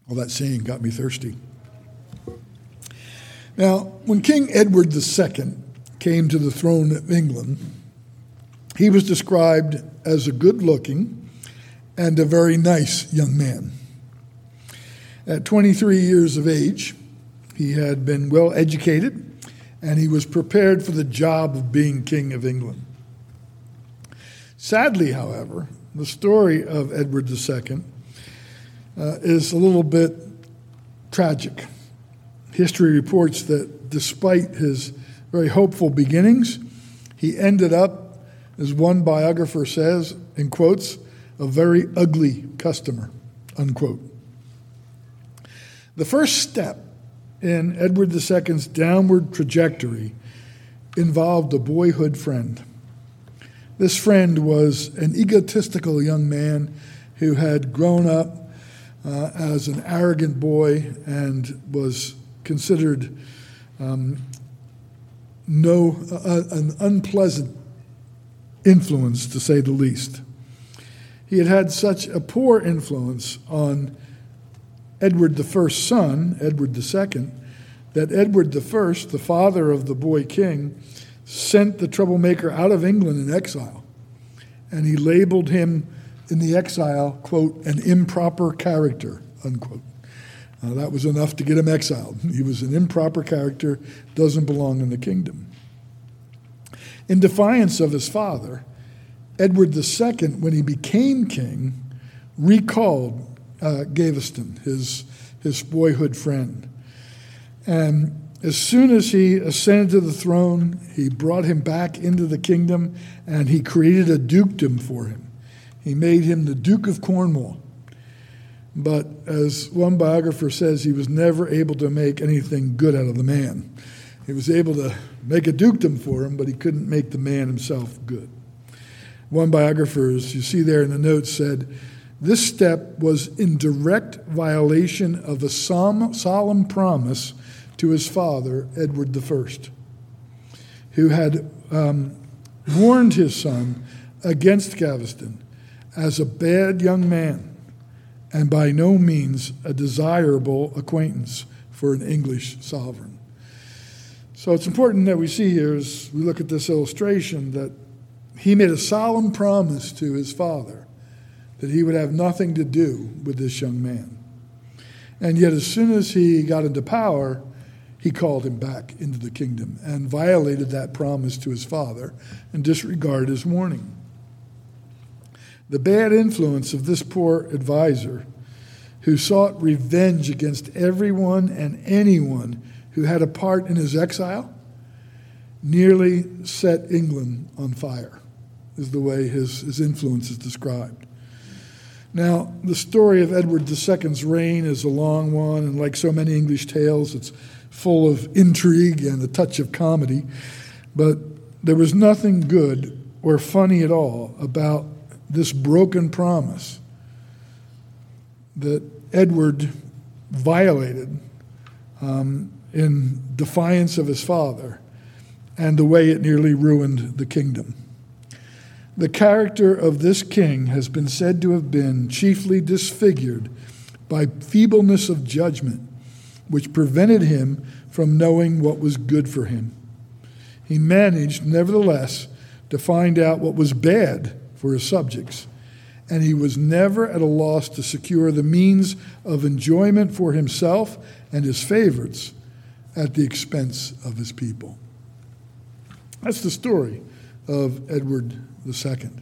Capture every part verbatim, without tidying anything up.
Well, that saying got me thirsty. Now, when King Edward the Second came to the throne of England, he was described as a good-looking and a very nice young man. At twenty-three years of age, he had been well educated, and he was prepared for the job of being King of England. Sadly, however, the story of Edward the Second uh, is a little bit tragic. History reports that despite his very hopeful beginnings, he ended up, as one biographer says, in quotes, a very ugly customer, unquote. The first step in Edward the Second's downward trajectory involved a boyhood friend. This friend was an egotistical young man who had grown up uh, as an arrogant boy and was considered um, no uh, an unpleasant influence, to say the least. He had had such a poor influence on Edward the First's son, Edward the Second, that Edward the First, the father of the boy king, sent the troublemaker out of England in exile. And he labeled him in the exile, quote, an improper character, unquote. Uh, that was enough to get him exiled. He was an improper character, doesn't belong in the kingdom. In defiance of his father, Edward the Second, when he became king, recalled uh, Gaveston, his, his boyhood friend. And as soon as he ascended to the throne, he brought him back into the kingdom, and he created a dukedom for him. He made him the Duke of Cornwall. But as one biographer says, he was never able to make anything good out of the man. He was able to make a dukedom for him, but he couldn't make the man himself good. One biographer, as you see there in the notes, said, this step was in direct violation of a solemn promise to his father, Edward the First, who had um, warned his son against Gaveston as a bad young man and by no means a desirable acquaintance for an English sovereign. So it's important that we see here, as we look at this illustration, that he made a solemn promise to his father that he would have nothing to do with this young man. And yet as soon as he got into power, he called him back into the kingdom and violated that promise to his father and disregarded his warning. The bad influence of this poor advisor, who sought revenge against everyone and anyone who had a part in his exile, nearly set England on fire, is the way his, his influence is described. Now, the story of Edward the Second's reign is a long one, and like so many English tales, it's full of intrigue and a touch of comedy, but there was nothing good or funny at all about this broken promise that Edward violated um, in defiance of his father, and the way it nearly ruined the kingdom. The character of this king has been said to have been chiefly disfigured by feebleness of judgment, which prevented him from knowing what was good for him. He managed, nevertheless, to find out what was bad for his subjects, and he was never at a loss to secure the means of enjoyment for himself and his favorites at the expense of his people. That's the story of Edward the Second.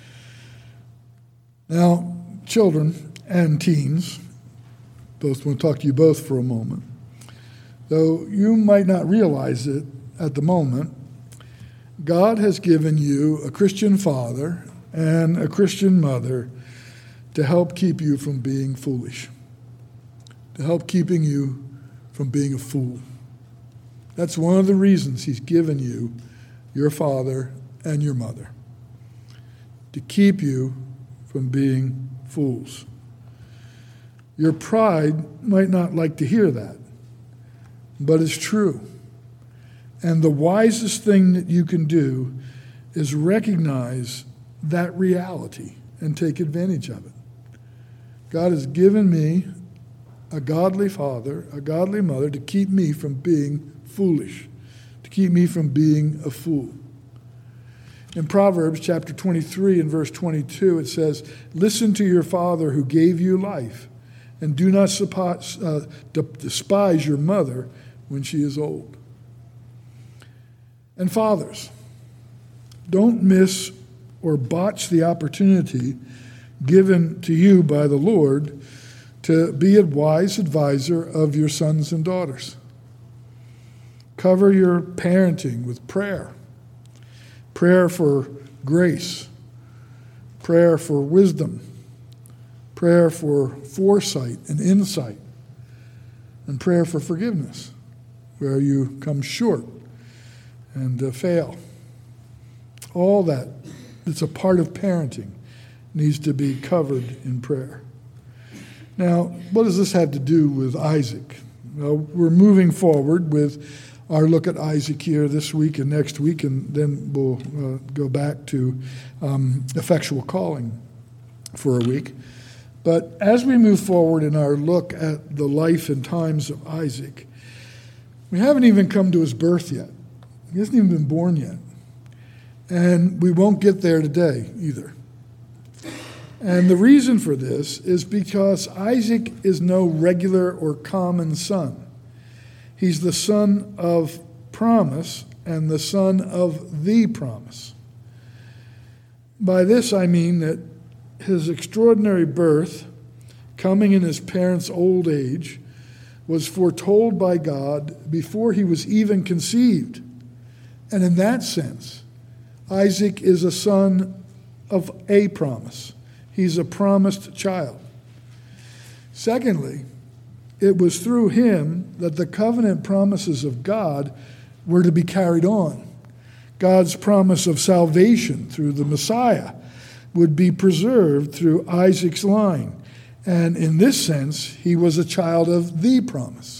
Now, children and teens, both want to talk to you both for a moment. Though you might not realize it at the moment, God has given you a Christian father and a Christian mother to help keep you from being foolish, to help keeping you from being a fool. That's one of the reasons he's given you your father and your mother, to keep you from being fools. Your pride might not like to hear that, but it's true. And the wisest thing that you can do is recognize that reality and take advantage of it. God has given me a godly father, a godly mother, to keep me from being foolish, to keep me from being a fool. In Proverbs chapter twenty-three and verse twenty-two, it says, "Listen to your father who gave you life, and do not despise your mother when she is old." And fathers, don't miss or botch the opportunity given to you by the Lord to be a wise advisor of your sons and daughters. Cover your parenting with prayer. Prayer for grace. Prayer for wisdom. Prayer for foresight and insight. And prayer for forgiveness, where you come short and uh, fail. All that that's a part of parenting needs to be covered in prayer. Now, what does this have to do with Isaac? Well, we're moving forward with our look at Isaac here this week and next week, and then we'll uh, go back to um, effectual calling for a week. But as we move forward in our look at the life and times of Isaac, we haven't even come to his birth yet. He hasn't even been born yet. And we won't get there today either. And the reason for this is because Isaac is no regular or common son. He's the son of promise and the son of the promise. By this I mean that his extraordinary birth, coming in his parents' old age, was foretold by God before he was even conceived. And in that sense, Isaac is a son of a promise. He's a promised child. Secondly, it was through him that the covenant promises of God were to be carried on. God's promise of salvation through the Messiah would be preserved through Isaac's line. And in this sense, he was a child of the promise.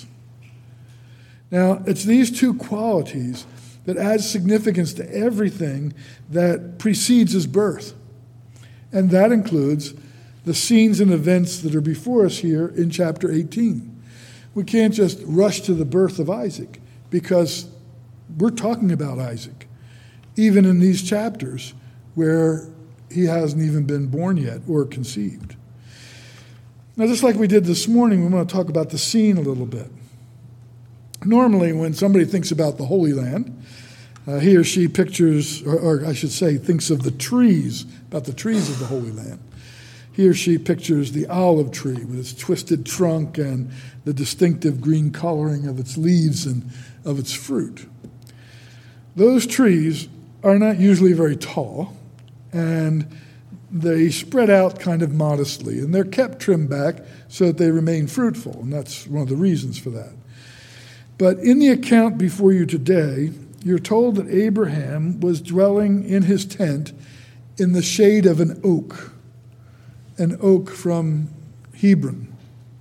Now, it's these two qualities that add significance to everything that precedes his birth. And that includes the scenes and events that are before us here in chapter eighteen. We can't just rush to the birth of Isaac because we're talking about Isaac, even in these chapters where he hasn't even been born yet or conceived. Now, just like we did this morning, we want to talk about the scene a little bit. Normally, when somebody thinks about the Holy Land, uh, he or she pictures, or, or I should say, thinks of the trees, about the trees of the Holy Land. He or she pictures the olive tree with its twisted trunk and the distinctive green coloring of its leaves and of its fruit. Those trees are not usually very tall, and they spread out kind of modestly, and they're kept trimmed back so that they remain fruitful, and that's one of the reasons for that. But in the account before you today, you're told that Abraham was dwelling in his tent in the shade of an oak, an oak from Hebron.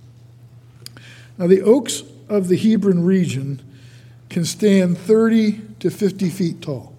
Now, the oaks of the Hebron region can stand thirty to fifty feet tall.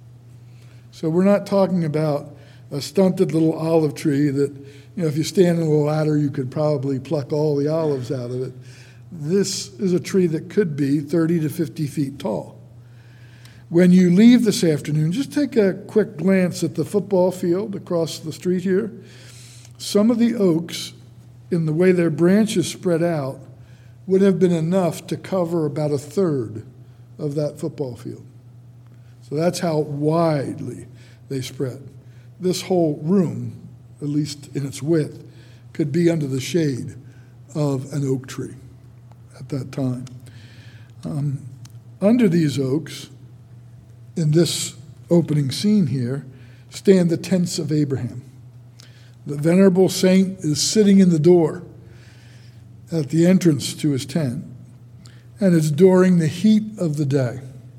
So we're not talking about a stunted little olive tree that, you know, if you stand on a ladder, you could probably pluck all the olives out of it. This is a tree that could be thirty to fifty feet tall. When you leave this afternoon, just take a quick glance at the football field across the street here. Some of the oaks, in the way their branches spread out, would have been enough to cover about a third of that football field. So that's how widely they spread. This whole room, at least in its width, could be under the shade of an oak tree at that time. Um, under these oaks, in this opening scene here, stand the tents of Abraham. The venerable saint is sitting in the door at the entrance to his tent, and it's during the heat of the day.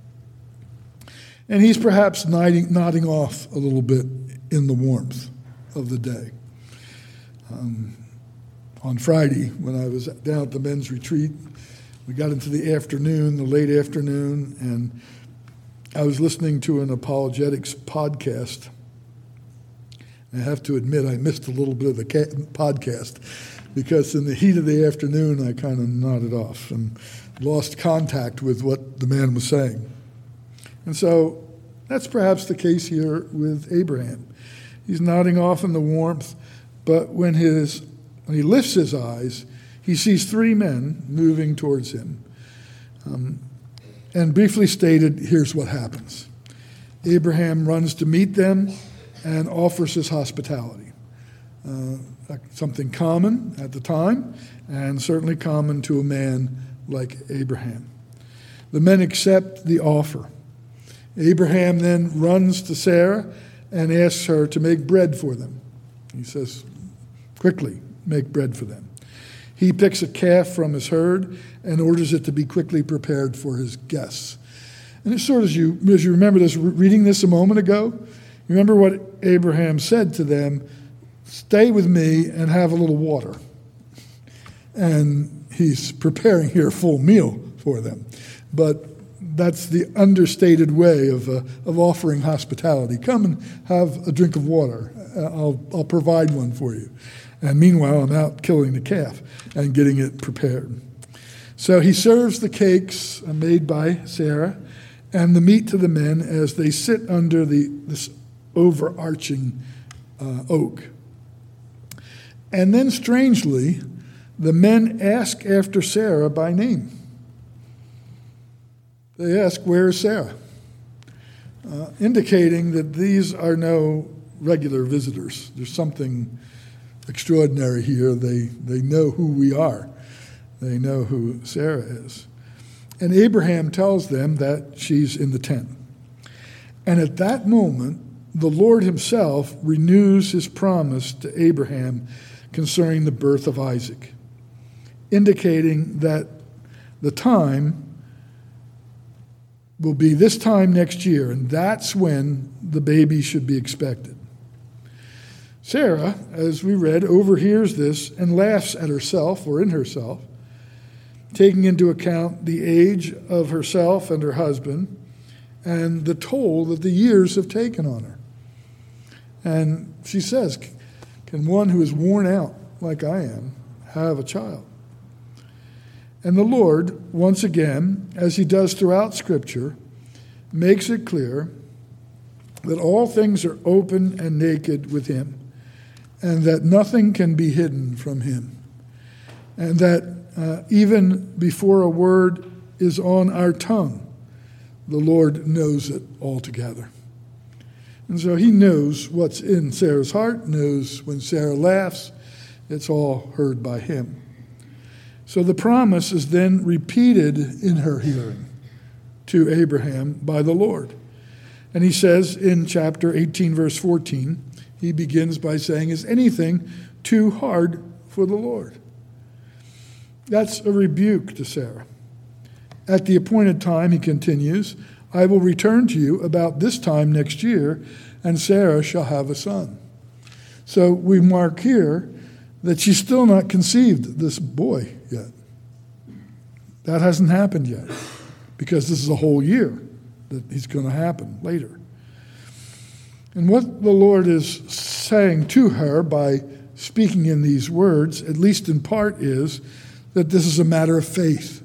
And he's perhaps nodding, nodding off a little bit in the warmth of the day. Um, on Friday, when I was down at the men's retreat, we got into the afternoon, the late afternoon, and I was listening to an apologetics podcast. I have to admit I missed a little bit of the podcast, because in the heat of the afternoon I kind of nodded off and lost contact with what the man was saying. And so that's perhaps the case here with Abraham. He's nodding off in the warmth, but when his when he lifts his eyes, he sees three men moving towards him. Um, and briefly stated, here's what happens. Abraham runs to meet them and offers his hospitality. Uh, something common at the time, and certainly common to a man like Abraham. The men accept the offer. Abraham then runs to Sarah and asks her to make bread for them. He says, quickly, make bread for them. He picks a calf from his herd and orders it to be quickly prepared for his guests. And it's sort of as you, as you remember this, reading this a moment ago, you remember what Abraham said to them, stay with me and have a little water. And he's preparing here a full meal for them. But that's the understated way of uh, of offering hospitality. Come and have a drink of water. I'll I'll provide one for you. And meanwhile, I'm out killing the calf and getting it prepared. So he serves the cakes made by Sarah and the meat to the men as they sit under the this overarching uh, oak. And then, strangely, the men ask after Sarah by name. They ask, where is Sarah? Uh, indicating that these are no regular visitors. There's something extraordinary here. They, they know who we are. They know who Sarah is. And Abraham tells them that she's in the tent. And at that moment, the Lord himself renews his promise to Abraham concerning the birth of Isaac, indicating that the time will be this time next year, and that's when the baby should be expected. Sarah, as we read, overhears this and laughs at herself or in herself, taking into account the age of herself and her husband and the toll that the years have taken on her. And she says, can one who is worn out like I am have a child? And the Lord, once again, as he does throughout Scripture, makes it clear that all things are open and naked with him, and that nothing can be hidden from him, and that uh, even before a word is on our tongue, the Lord knows it altogether. And so he knows what's in Sarah's heart, knows when Sarah laughs, it's all heard by him. So the promise is then repeated in her hearing to Abraham by the Lord. And he says in chapter eighteen, verse fourteen, he begins by saying, is anything too hard for the Lord? That's a rebuke to Sarah. At the appointed time, he continues, I will return to you about this time next year, and Sarah shall have a son. So we mark here that she's still not conceived this boy yet. That hasn't happened yet, because this is a whole year that he's going to happen later. And what the Lord is saying to her by speaking in these words, at least in part, is that this is a matter of faith.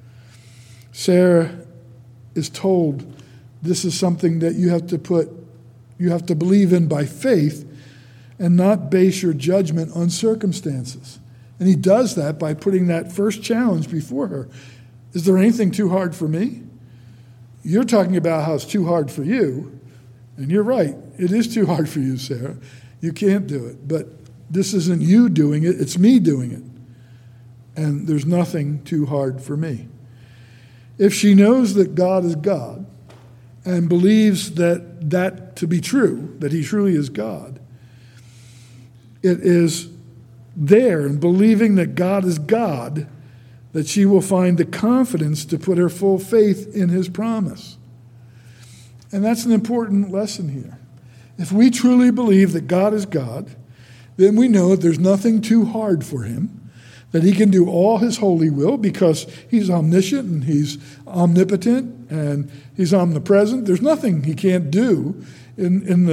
Sarah is told this is something that you have to put, you have to believe in by faith and not base your judgment on circumstances. And he does that by putting that first challenge before her. Is there anything too hard for me? You're talking about how it's too hard for you, and you're right. It is too hard for you, Sarah. You can't do it. But this isn't you doing it, it's me doing it. And there's nothing too hard for me. If she knows that God is God and believes that that to be true, that he truly is God, it is there in believing that God is God that she will find the confidence to put her full faith in his promise. And that's an important lesson here. If we truly believe that God is God, then we know that there's nothing too hard for him, that he can do all his holy will because he's omniscient and he's omnipotent and he's omnipresent. There's nothing he can't do in, in the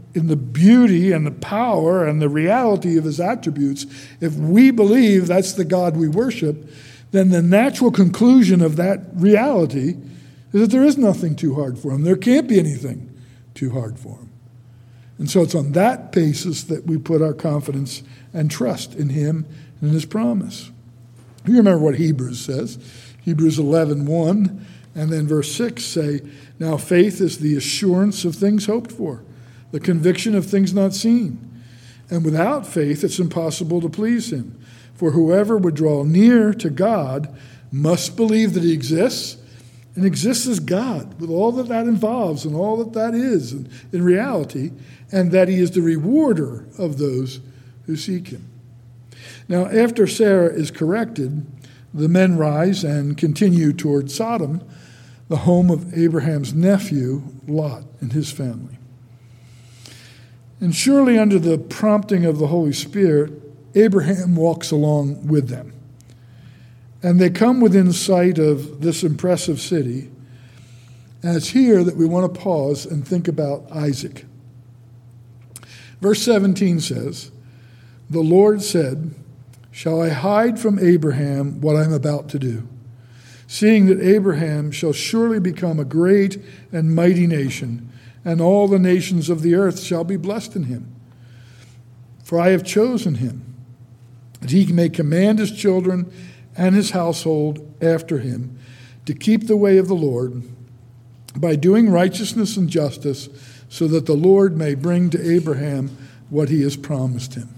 in the beauty and the power and the reality of his attributes, if we believe that's the God we worship, then the natural conclusion of that reality is that there is nothing too hard for him. There can't be anything too hard for him. And so it's on that basis that we put our confidence and trust in him and in his promise. You remember what Hebrews says. Hebrews eleven one and then verse six say, now faith is the assurance of things hoped for, the conviction of things not seen. And without faith, it's impossible to please him. For whoever would draw near to God must believe that he exists, and exists as God, with all that that involves and all that that is in, in reality, and that he is the rewarder of those who seek him. Now, after Sarah is corrected, the men rise and continue toward Sodom, the home of Abraham's nephew, Lot, and his family. And surely under the prompting of the Holy Spirit, Abraham walks along with them. And they come within sight of this impressive city. And it's here that we want to pause and think about Isaac. Verse seventeen says, the Lord said, shall I hide from Abraham what I am about to do? Seeing that Abraham shall surely become a great and mighty nation, and all the nations of the earth shall be blessed in him. For I have chosen him, that he may command his children and his household after him, to keep the way of the Lord, by doing righteousness and justice, so that the Lord may bring to Abraham what he has promised him.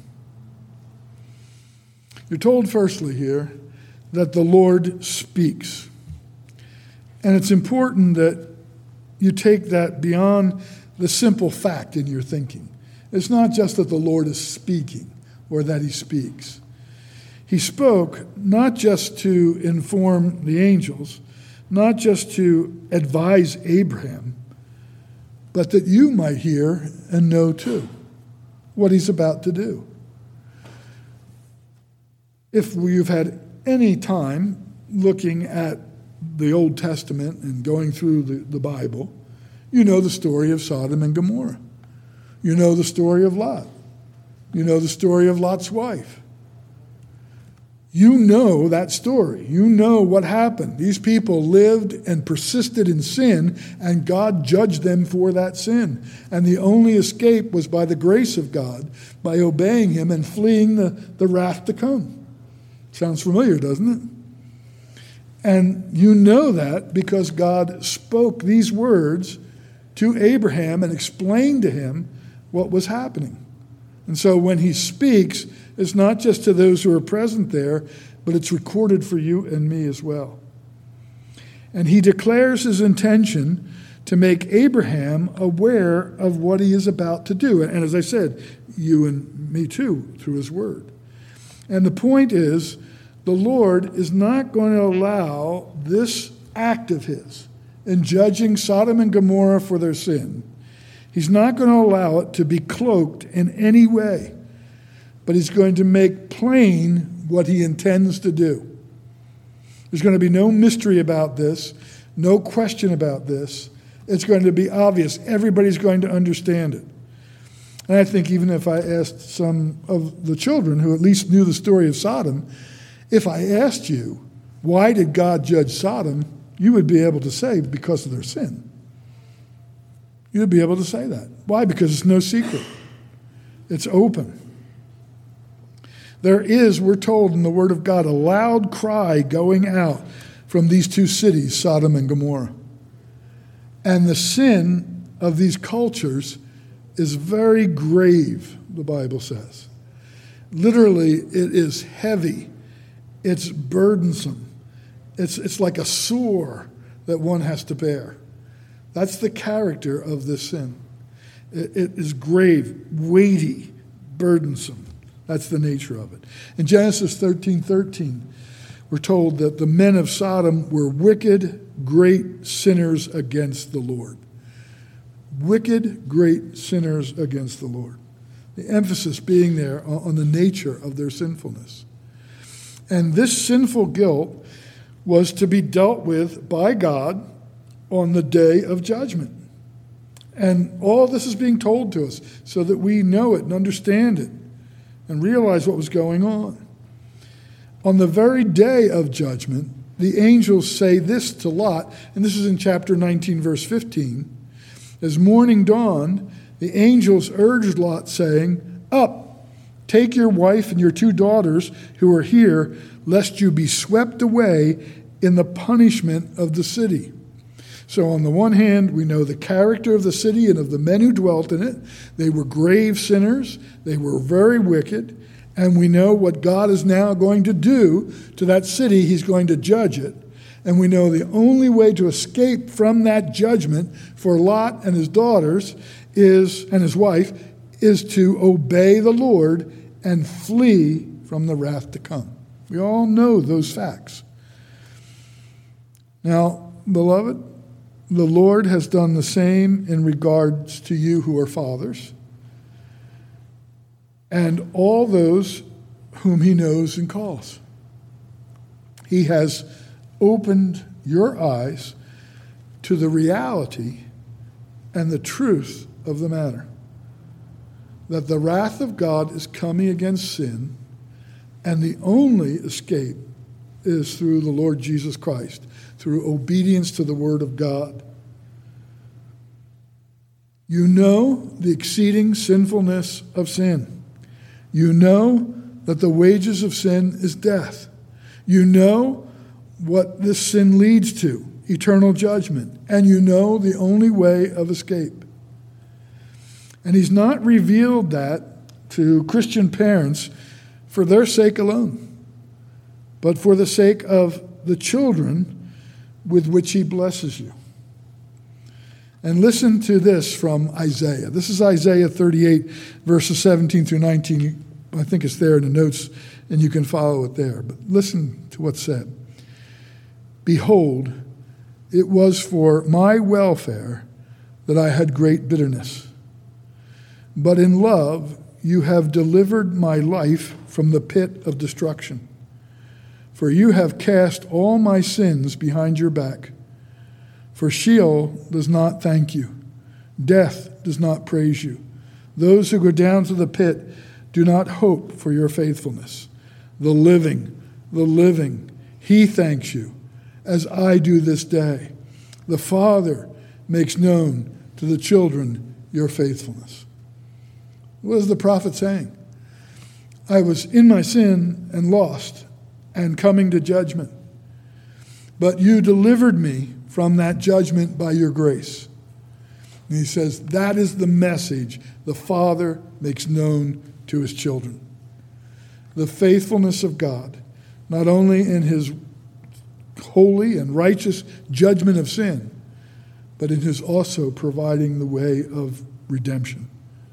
You're told firstly here that the Lord speaks. And it's important that you take that beyond the simple fact in your thinking. It's not just that the Lord is speaking or that he speaks. He spoke not just to inform the angels, not just to advise Abraham, but that you might hear and know too what he's about to do. If you've had any time looking at the Old Testament and going through the, the Bible, you know the story of Sodom and Gomorrah. You know the story of Lot. You know the story of Lot's wife. You know that story. You know what happened. These people lived and persisted in sin, and God judged them for that sin. And the only escape was by the grace of God, by obeying him and fleeing the, the wrath to come. Sounds familiar, doesn't it? And you know that because God spoke these words to Abraham and explained to him what was happening. And so when he speaks, it's not just to those who are present there, but it's recorded for you and me as well. And he declares his intention to make Abraham aware of what he is about to do. And as I said, you and me too, through his word. And the point is, the Lord is not going to allow this act of his in judging Sodom and Gomorrah for their sin. He's not going to allow it to be cloaked in any way, but he's going to make plain what he intends to do. There's going to be no mystery about this, no question about this. It's going to be obvious. Everybody's going to understand it. And I think even if I asked some of the children who at least knew the story of Sodom, if I asked you, why did God judge Sodom, you would be able to say, because of their sin. You'd be able to say that. Why? Because it's no secret. It's open. There is, we're told in the Word of God, a loud cry going out from these two cities, Sodom and Gomorrah. And the sin of these cultures is very grave, the Bible says. Literally, it is heavy. It's burdensome. It's, it's like a sore that one has to bear. That's the character of this sin. It, it is grave, weighty, burdensome. That's the nature of it. In Genesis thirteen thirteen, we're told that the men of Sodom were wicked, great sinners against the Lord. Wicked, great sinners against the Lord. The emphasis being there on the nature of their sinfulness. And this sinful guilt was to be dealt with by God on the day of judgment. And all this is being told to us so that we know it and understand it and realize what was going on. On the very day of judgment, the angels say this to Lot, and this is in chapter nineteen, verse fifteen. As morning dawned, the angels urged Lot, saying, "Up, take your wife and your two daughters who are here, lest you be swept away in the punishment of the city." So on the one hand, we know the character of the city and of the men who dwelt in it. They were grave sinners. They were very wicked. And we know what God is now going to do to that city. He's going to judge it. And we know the only way to escape from that judgment for Lot and his daughters is, and his wife, is to obey the Lord and flee from the wrath to come. We all know those facts. Now, beloved, the Lord has done the same in regards to you who are fathers and all those whom he knows and calls. He has opened your eyes to the reality and the truth of the matter, that the wrath of God is coming against sin, and the only escape is through the Lord Jesus Christ, through obedience to the Word of God. You know the exceeding sinfulness of sin. You know that the wages of sin is death. You know what this sin leads to, eternal judgment. And you know the only way of escape. And he's not revealed that to Christian parents for their sake alone, but for the sake of the children with which he blesses you. And listen to this from Isaiah. This is Isaiah thirty-eight, verses seventeen through nineteen. I think it's there in the notes, and you can follow it there. But listen to what's said. "Behold, it was for my welfare that I had great bitterness. But in love you have delivered my life from the pit of destruction. For you have cast all my sins behind your back. For Sheol does not thank you. Death does not praise you. Those who go down to the pit do not hope for your faithfulness. The living, the living, he thanks you, as I do this day. The Father makes known to the children your faithfulness." What is the prophet saying? I was in my sin and lost and coming to judgment. But you delivered me from that judgment by your grace. And he says that is the message the Father makes known to his children. The faithfulness of God, not only in his holy and righteous judgment of sin, but in his also providing the way of redemption.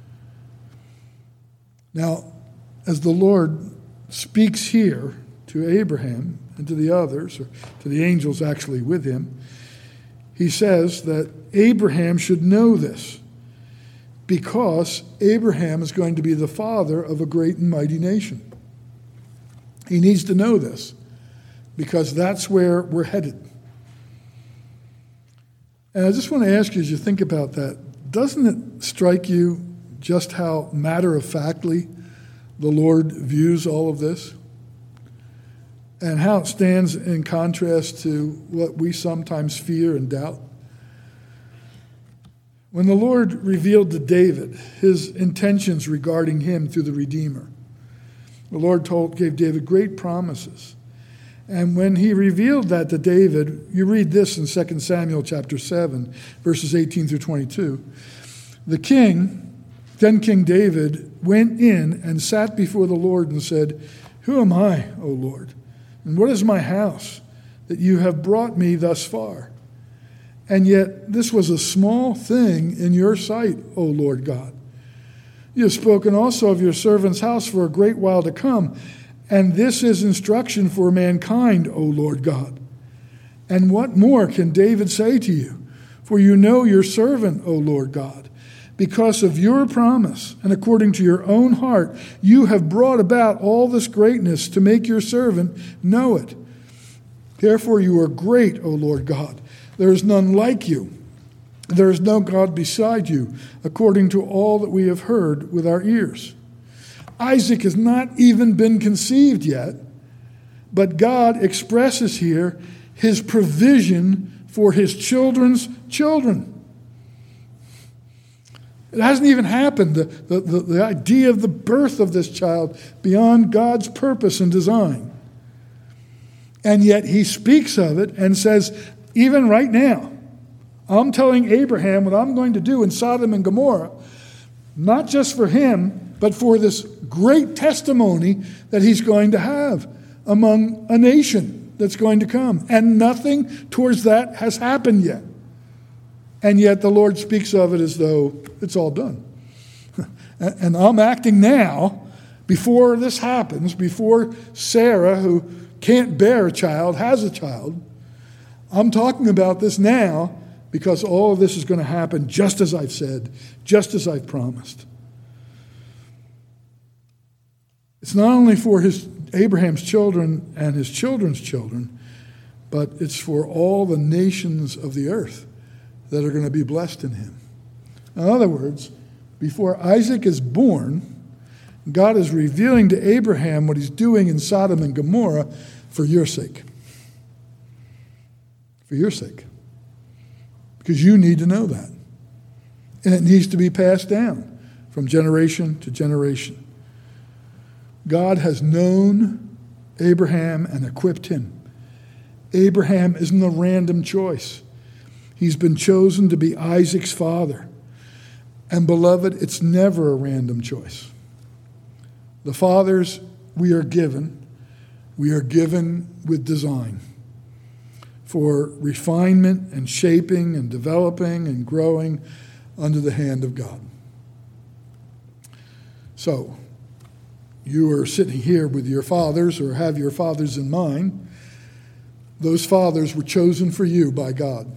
Now, as the Lord speaks here to Abraham and to the others, or to the angels actually with him, he says that Abraham should know this because Abraham is going to be the father of a great and mighty nation. He needs to know this because that's where we're headed. And I just want to ask you, as you think about that, doesn't it strike you just how matter-of-factly the Lord views all of this? And how it stands in contrast to what we sometimes fear and doubt? When the Lord revealed to David his intentions regarding him through the Redeemer, the Lord told, gave David great promises. And when he revealed that to David, you read this in Second Samuel chapter seven, verses eighteen through twenty-two. The king, then King David, went in and sat before the Lord and said, "Who am I, O Lord? And what is my house that you have brought me thus far? And yet this was a small thing in your sight, O Lord God. You have spoken also of your servant's house for a great while to come, and this is instruction for mankind, O Lord God. And what more can David say to you? For you know your servant, O Lord God. Because of your promise and according to your own heart, you have brought about all this greatness to make your servant know it. Therefore you are great, O Lord God. There is none like you. There is no God beside you, according to all that we have heard with our ears. Isaac has not even been conceived yet, but God expresses here his provision for his children's children. It hasn't even happened, the, the, the, the idea of the birth of this child beyond God's purpose and design. And yet he speaks of it and says, even right now, I'm telling Abraham what I'm going to do in Sodom and Gomorrah, not just for him, but for this great testimony that he's going to have among a nation that's going to come. And nothing towards that has happened yet. And yet the Lord speaks of it as though it's all done. And I'm acting now, before this happens, before Sarah, who can't bear a child, has a child. I'm talking about this now because all of this is going to happen just as I've said, just as I've promised. It's not only for his Abraham's children and his children's children, but it's for all the nations of the earth that are going to be blessed in him. In other words, before Isaac is born, God is revealing to Abraham what he's doing in Sodom and Gomorrah for your sake. For your sake. Because you need to know that. And it needs to be passed down from generation to generation. God has known Abraham and equipped him. Abraham isn't a random choice. He's been chosen to be Isaac's father. And beloved, it's never a random choice. The fathers we are given, we are given with design for refinement and shaping and developing and growing under the hand of God. So, you are sitting here with your fathers or have your fathers in mind. Those fathers were chosen for you by God.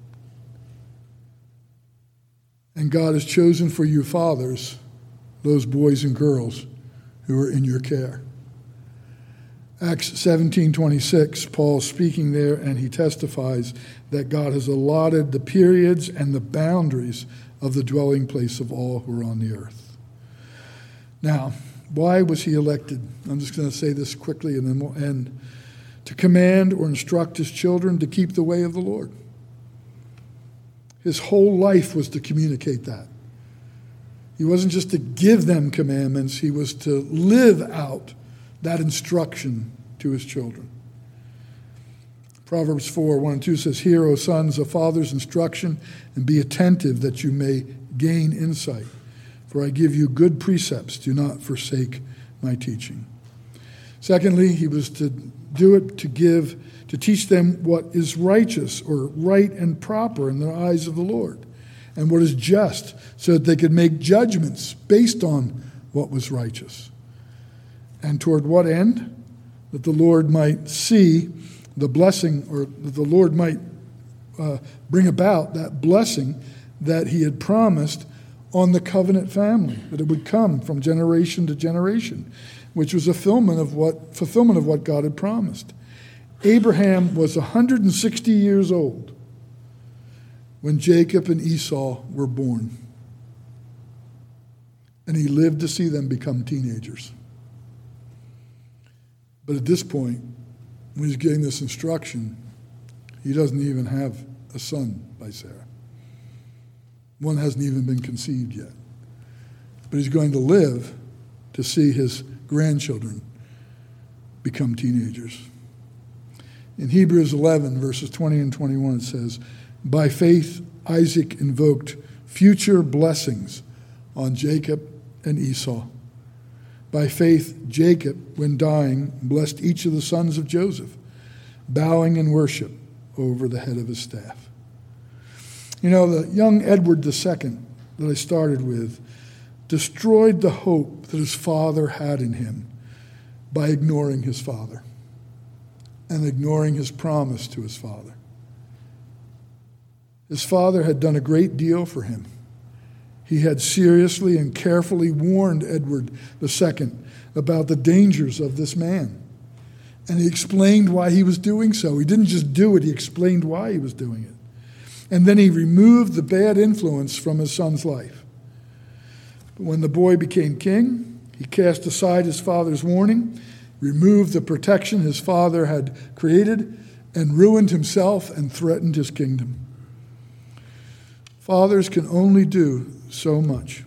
And God has chosen for you fathers, those boys and girls who are in your care. Acts seventeen twenty-six, Paul's speaking there, and he testifies that God has allotted the periods and the boundaries of the dwelling place of all who are on the earth. Now, why was he elected? I'm just going to say this quickly and then we'll end. To command or instruct his children to keep the way of the Lord. His whole life was to communicate that. He wasn't just to give them commandments, he was to live out that instruction to his children. Proverbs four, one and two says, "Hear, O sons, a father's instruction, and be attentive that you may gain insight. For I give you good precepts, do not forsake my teaching." Secondly, he was to do it to give, to teach them what is righteous or right and proper in the eyes of the Lord, and what is just, so that they could make judgments based on what was righteous. And toward what end? That the Lord might see the blessing, or that the Lord might uh, bring about that blessing that he had promised on the covenant family, that it would come from generation to generation, which was a fulfillment of what, fulfillment of what God had promised. Abraham was one hundred sixty years old when Jacob and Esau were born. And he lived to see them become teenagers. But at this point, when he's getting this instruction, he doesn't even have a son by Sarah. One hasn't even been conceived yet. But he's going to live to see his grandchildren become teenagers. In Hebrews eleven, verses twenty and twenty-one, it says, "By faith Isaac invoked future blessings on Jacob and Esau. By faith Jacob, when dying, blessed each of the sons of Joseph, bowing in worship over the head of his staff." You know, the young Edward the Second that I started with destroyed the hope that his father had in him by ignoring his father and ignoring his promise to his father. His father had done a great deal for him. He had seriously and carefully warned Edward the Second about the dangers of this man. And he explained why he was doing so. He didn't just do it, he explained why he was doing it. And then he removed the bad influence from his son's life. But when the boy became king, he cast aside his father's warning, removed the protection his father had created, and ruined himself and threatened his kingdom. Fathers can only do so much.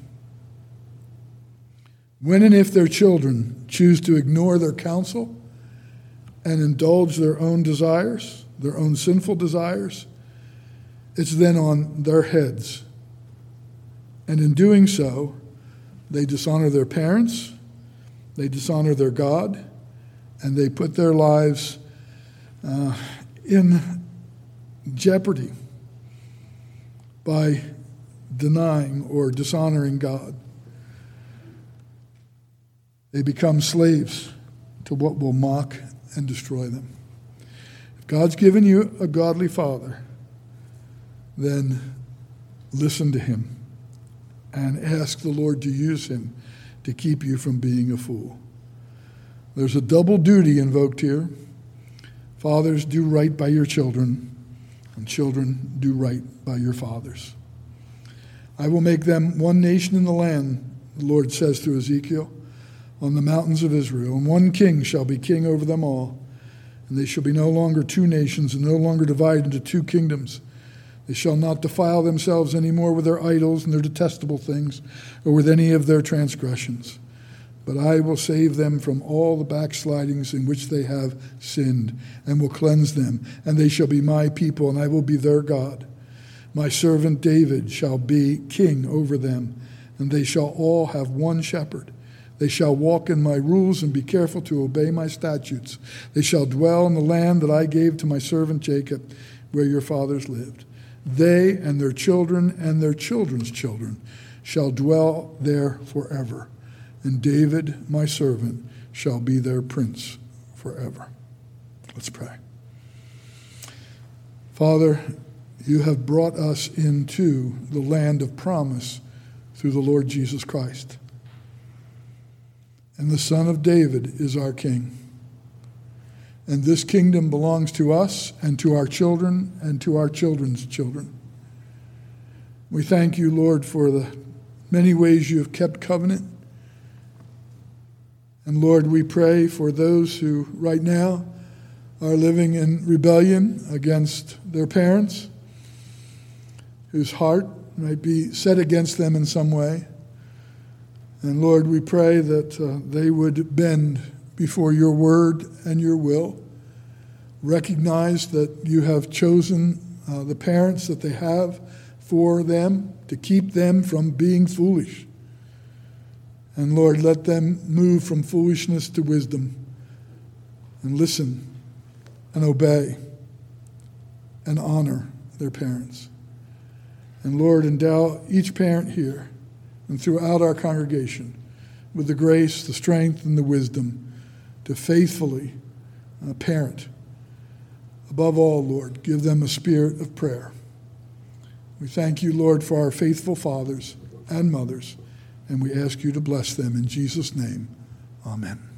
When and if their children choose to ignore their counsel and indulge their own desires, their own sinful desires, it's then on their heads. And in doing so, they dishonor their parents, they dishonor their God, and they put their lives uh, in jeopardy by denying or dishonoring God. They become slaves to what will mock and destroy them. If God's given you a godly father, then listen to him and ask the Lord to use him to keep you from being a fool. There's a double duty invoked here. Fathers, do right by your children, and children, do right by your fathers. I will make them one nation in the land, the Lord says through Ezekiel, on the mountains of Israel, and one king shall be king over them all, and they shall be no longer two nations and no longer divided into two kingdoms. They shall not defile themselves any more with their idols and their detestable things, or with any of their transgressions. But I will save them from all the backslidings in which they have sinned, and will cleanse them, and they shall be my people, and I will be their God. My servant David shall be king over them, and they shall all have one shepherd. They shall walk in my rules and be careful to obey my statutes. They shall dwell in the land that I gave to my servant Jacob, where your fathers lived. They and their children and their children's children shall dwell there forever. And David, my servant, shall be their prince forever. Let's pray. Father, you have brought us into the land of promise through the Lord Jesus Christ. And the Son of David is our King. And this kingdom belongs to us and to our children and to our children's children. We thank you, Lord, for the many ways you have kept covenant. And Lord, we pray for those who right now are living in rebellion against their parents, whose heart might be set against them in some way. And Lord, we pray that uh, they would bend before your word and your will, recognize that you have chosen uh, the parents that they have for them to keep them from being foolish. And Lord, let them move from foolishness to wisdom and listen and obey and honor their parents. And Lord, endow each parent here and throughout our congregation with the grace, the strength, and the wisdom to faithfully uh, parent. Above all, Lord, give them a spirit of prayer. We thank you, Lord, for our faithful fathers and mothers, and we ask you to bless them in Jesus' name. Amen.